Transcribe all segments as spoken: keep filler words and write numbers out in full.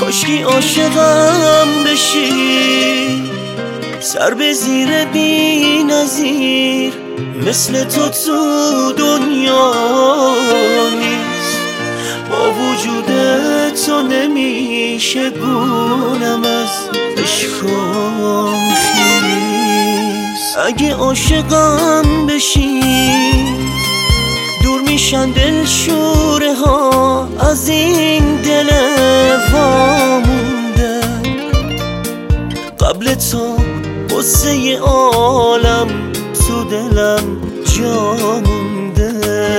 کاشکی عاشقم بشی، سر به زیر بی نظیر، مثل تو تو دنیا نیست. با وجود تو نمیشه گونم از عشقم خیز. اگه عاشقم بشی دور میشن دل شوره ها از این دل وامونده. قبل تو قصه عالم تو دلم جا مونده،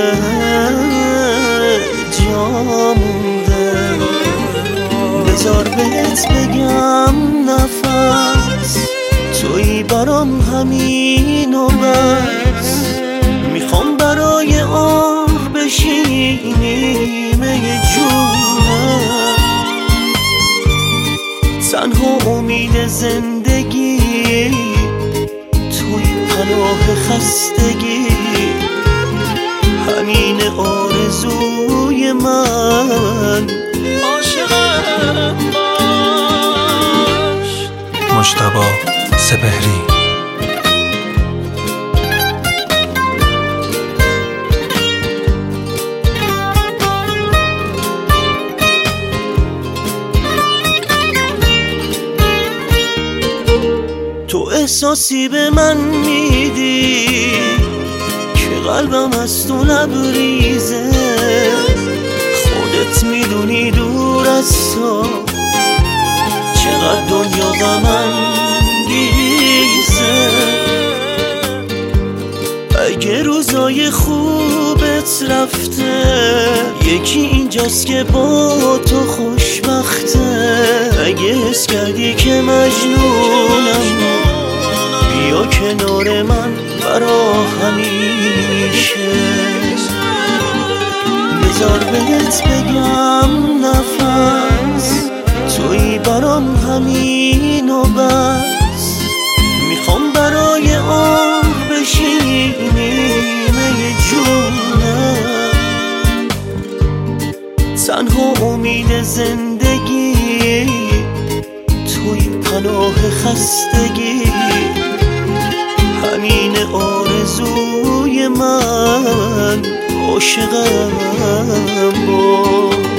جا مونده. بذار بهت بگم نفس، تویی برام همین و بس. میخوام برای آه بشی نیمه جونم، تنها امید زندگی، توی پناه خستگی. همین آرزوی من، عاشقم باش. مجتبی سپهری. تو احساسی به من میدی که قلبم از تو لبریزه. خودت میدونی دور از تو چقدر دنیا غم انگیزه. اگه روزای خوبت رفته یکی اینجاست که با تو خوشبخته. اگه حس کردی که مجنونم بیا کنار من برا همیشه. بذار بهت بگم نفس، تویی برام همین و بس. میخوام برای آه بشی نیمه جونم، تنها امید زندگی، توی پناه خستگی. همین آرزوی من، عاشقم باش.